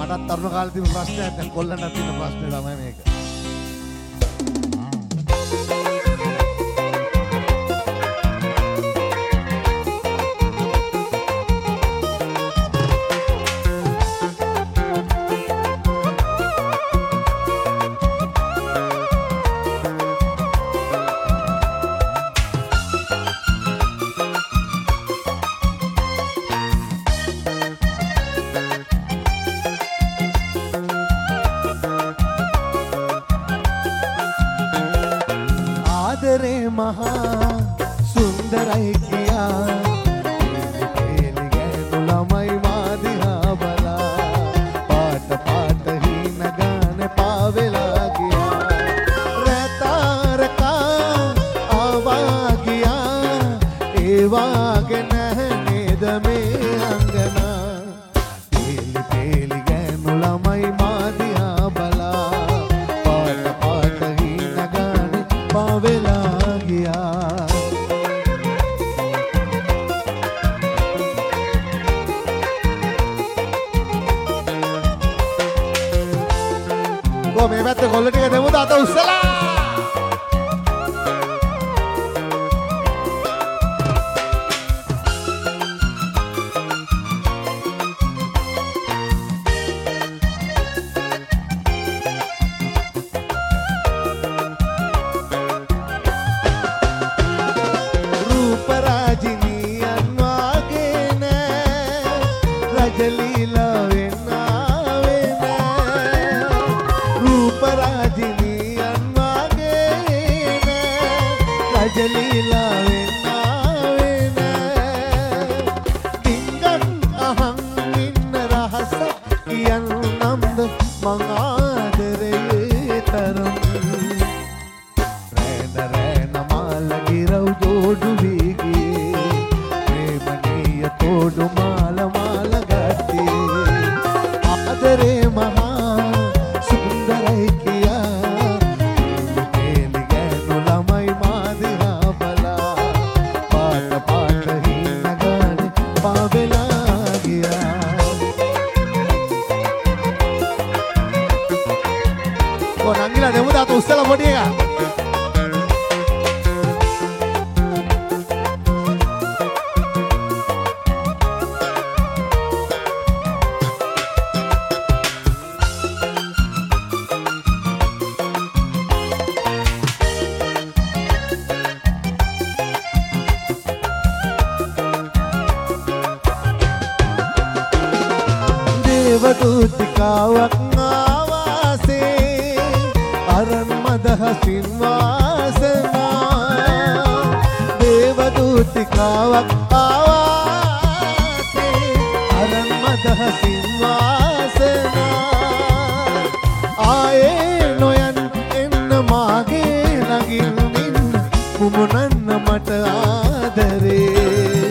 මටත් තරුණ කාලේ තිබුණු ප්‍රශ්නයක් දැන් කොල්ලන්ට තියෙන ප්‍රශ්නේ තමයි මේක. මහා සුන්දරයි කියා එලි ගෑනු ළමයි මාදිහා බලා පාට පාට හින ගාන පාවෙලා ගියා රැතාරකා ආවා ගියා ඒ වාගේ නැහැ නේද මේ අංගනා එලි පෙලි ගෑනු ළමයි මාදිහා බලා පාට පාට හින ගාන පාවෙලා මේ පැත්තේ කොල්ල ටික දෙමුද අත උස්සලා රූප රාජිනියන් වාගේ නෑ රජලීලා වෙන්න ජලීලා වෙනාවේ නෑ ඩිංගන් අහන් ඉන්න රහස කියන්නම්ද මං ආදරේ තරම් රෑන මාල ගිරව් ජෝඩු වීගේ ප්‍රේමනීය තෝඩු මාල ගත්තේ ආදරේ මහා සුන්දරයි කියා නංගිලා දෙමුද අත උස්සලා පොඩි එකා දේවදූතිකාවක් ආවාසේ අරන් මදහසින් වාසනා දේවදූතිකාවක් ආවාසේ අරන් මදහසින් වාසනා ආයේ නොයන් එන්න මාගේ නගින් ඉන්න මුමුණන්න මට ආදරේ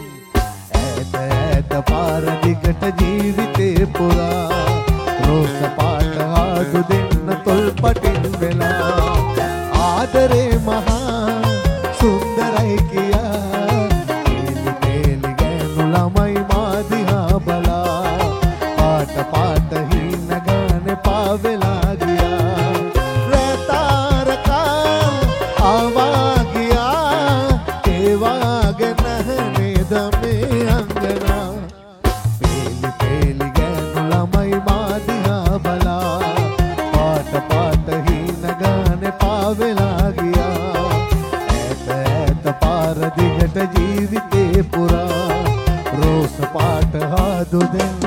ඈත පාර දිගට ජීවිතේ පුරා රෝස පාට ආදු දෙන්න තොල්පටින් වෙලා ආදරේ මහා සුන්දරයි කියා එලි පෙලි ගෑනු ළමයි මාදිහා බලා පාට පාට හින ගාන පාවෙලා ගියා රැතාරකා ආවා ගියා ඒ වාගේ නැහැ නේද මේ අංගනා පෙලි පෙලි ගෑනු ළමයි මාදිහා බලා පාට පාට හින ගාන පාවෙලා ගියා ඈත පාර දිගට ජීවිතේ පුරා රෝස පාට හාදු දෙන්න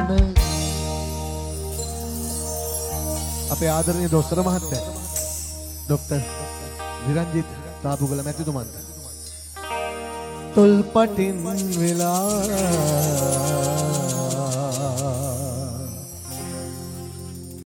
අපේ ආදරණීය දොස්තර මහත්තයා ડોક્ટર විරංජිත් තාපුගල මැතිතුමන්ට තොල්පටින් වෙලා